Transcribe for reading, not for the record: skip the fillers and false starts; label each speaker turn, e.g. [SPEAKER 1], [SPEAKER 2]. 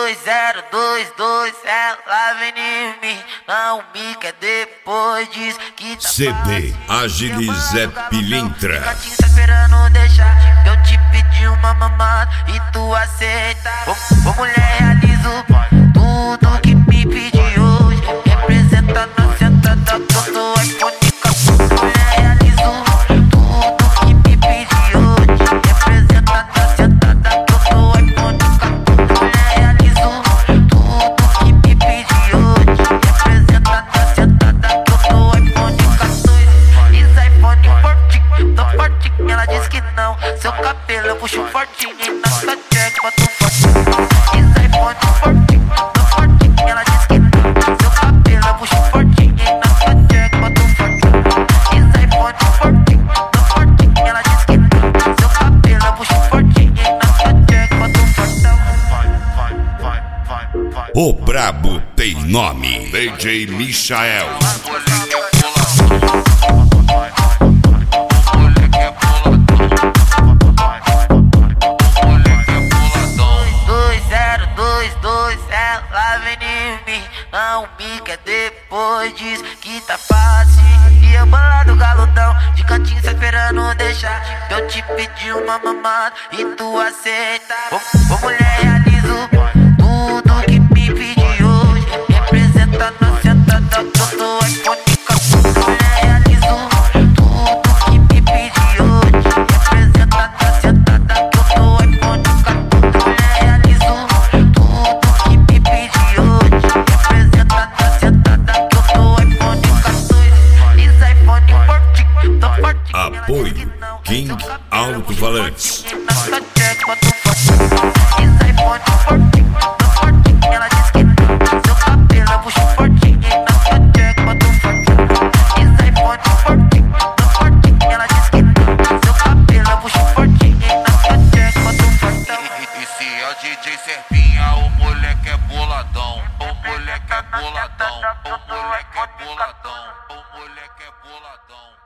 [SPEAKER 1] 2022, ela vem em mim, não me quer depois diz que tá
[SPEAKER 2] CD Agilizé Pilintra.
[SPEAKER 1] Gatinho tá esperando deixar, eu te pedi uma mamada e tu aceita. Ô mulher, realizo tudo que me pedi hoje, representa na sentada que eu sou iPhone 14. Mulher, realizo tudo que me pedi hoje, representa na sentada que eu sou iPhone 14. Mulher, realizo tudo que me pedi hoje, representa na sentada que eu sou iPhone 14. Esse iPhone fortinho, tô fortinho, ela diz que não. Seu cabelo eu puxo fortinho e na sua check boto fortinho. Esse iPhone fortinho, tô fortinho, ela diz que não. Seu cabelo eu puxo fortinho e na sua check boto fortinho. Esse iPhone fortinho, tô fortinho, ela diz que não. Seu cabelo eu puxo fortinho e na sua check boto fortão.
[SPEAKER 2] O brabo tem nome, DJ Michael.
[SPEAKER 1] Ela vem em mim, não me quer depois diz que tá fácil. E eu bolado galudão, de cantinho só esperando deixar. Eu te pedi uma mamada e tu aceita. Ô mulher, realizo tudo que me pedi hoje, representa na sentada que eu sou iPhone 14. Mulher, realizo tudo que me pedi hoje, representa na sentada que eu sou iPhone 14. Mulher, realizo tudo que me pedi hoje, representa na sentada que eu sou iPhone 14. Esse iPhone fortinho, tô fortinho.
[SPEAKER 2] Apoio King Alto-Falantes.
[SPEAKER 1] Esse iPhone fortinho, tô fortinho, ela diz que não. Seu cabelo eu puxo fortinho e na sua check boto fortinho. Esse iPhone fortinho, tô fortinho, ela diz que não. Seu cabelo eu puxo fortinho e na sua check boto fortão.
[SPEAKER 3] E se é o DJ Serpinha, o moleque é boladão. O moleque é boladão. O moleque é boladão. O moleque é boladão.